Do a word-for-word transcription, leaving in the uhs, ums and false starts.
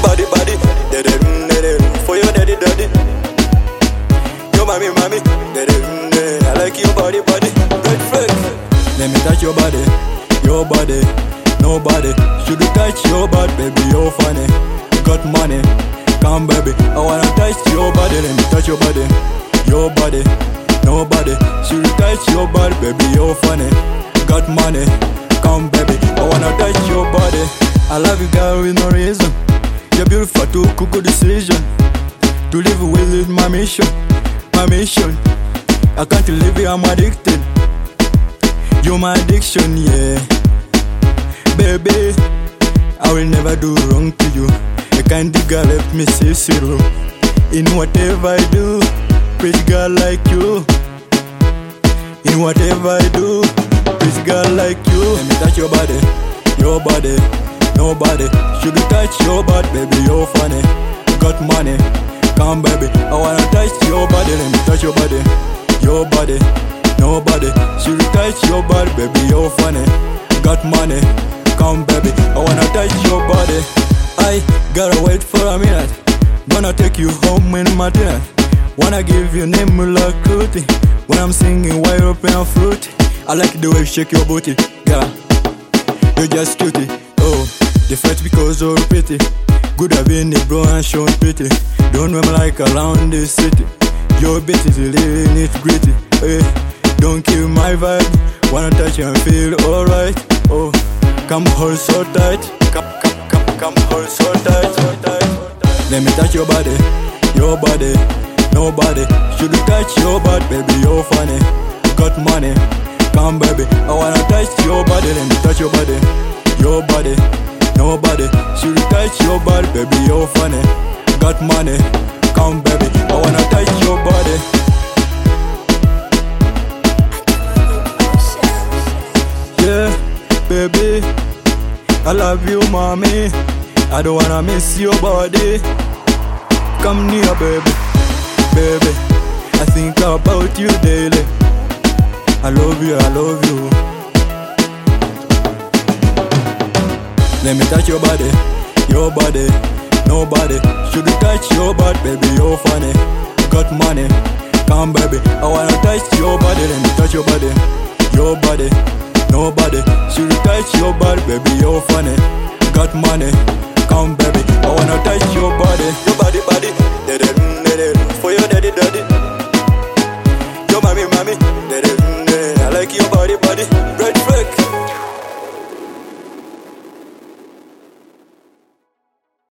body, body. Daddy, mm, daddy, mm, for your daddy, daddy. Yo, mommy, mommy. Daddy, mm, daddy, I like your body, body. Red flag. Let me touch your body, your body. Nobody should touch your body, baby. You're funny. Got money, come, baby. I wanna touch your body. Let me touch your body, your body. Nobody should touch your body, baby. You're funny. Got money, come, baby. I wanna touch your body. I love you, girl, with no reason. You're beautiful too, good decision. To live with is my mission, my mission. I can't live it, I'm addicted. You're my addiction, yeah. Baby, I will never do wrong to you. A kind of girl let me say zero. In whatever I do, pretty girl like you. In whatever I do, pretty girl like you. Let me touch your body, your body. Nobody should touch your body, baby. You're funny, got money, come, baby. I wanna touch your body. Let me touch your body, your body. Nobody should touch your body, baby. You're funny, got money, come, baby. I wanna touch your body. I gotta wait for a minute. Gonna take you home in my dinner. Wanna give you name like Cruty. When I'm singing white European fruit. I like the way you shake your booty, yeah. You're just cutie, oh. The fight because you're pretty. Good have been it, bro, and shown pretty. Don't know me like around the city. Your bitch is really nitty gritty. Hey, don't kill my vibe. Wanna touch you and feel alright. Oh, come hold so tight. Come, come, come, come hold so tight, so tight. Let me touch your body, your body. Nobody should touch your body, baby. You're funny, got money, come, baby. I wanna touch your body. Let me touch your body, your body. Nobody should touch your body, baby. You're funny, got money, come, baby. I wanna touch your body. Yeah, baby, I love you, mommy. I don't wanna miss your body. Come near, baby, baby. I think about you daily. I love you, I love you. Let me touch your body, your body. Nobody should touch your body, baby. You're funny, got money, come, baby. I wanna touch your body. Let me touch your body, your body. Nobody should touch your body, baby. You're funny, got money, come, baby.